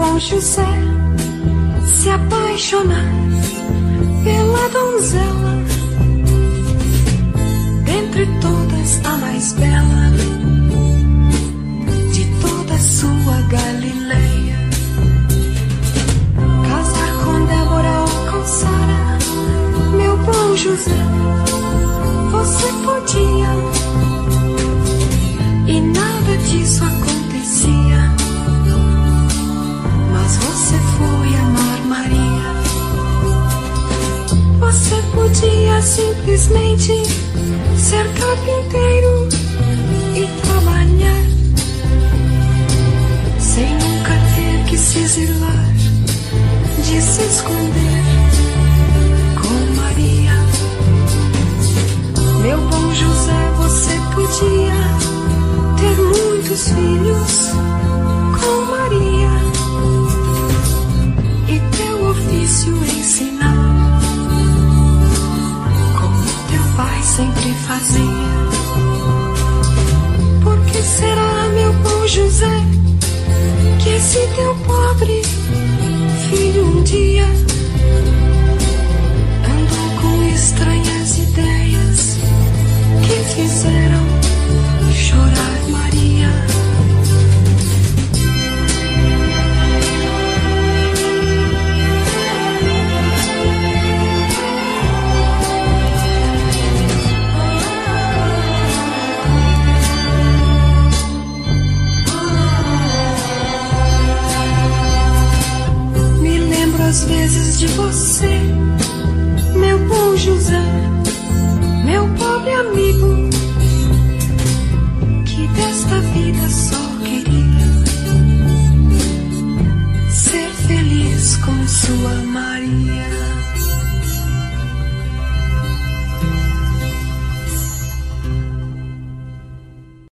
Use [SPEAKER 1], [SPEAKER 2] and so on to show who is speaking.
[SPEAKER 1] bom José se apaixonar pela donzela, dentre todas a mais bela de toda sua Galileia. Casar com Débora ou com Sara, meu bom José, você podia, e nada disso acontecia. Mas você foi amar Maria. Você podia simplesmente ser carpinteiro e trabalhar, sem nunca ter que se exilar, de se esconder com Maria. Meu bom José, você podia ter muitos filhos com Maria e teu ofício ensinar, como teu pai sempre fazia. Por que será, meu bom José, que esse teu pobre filho um dia andou com estranhas ideias que fizeram chorar Maria? Me lembro às vezes de você, meu bom José, meu pobre amigo, que desta vida só queria ser feliz com sua Maria.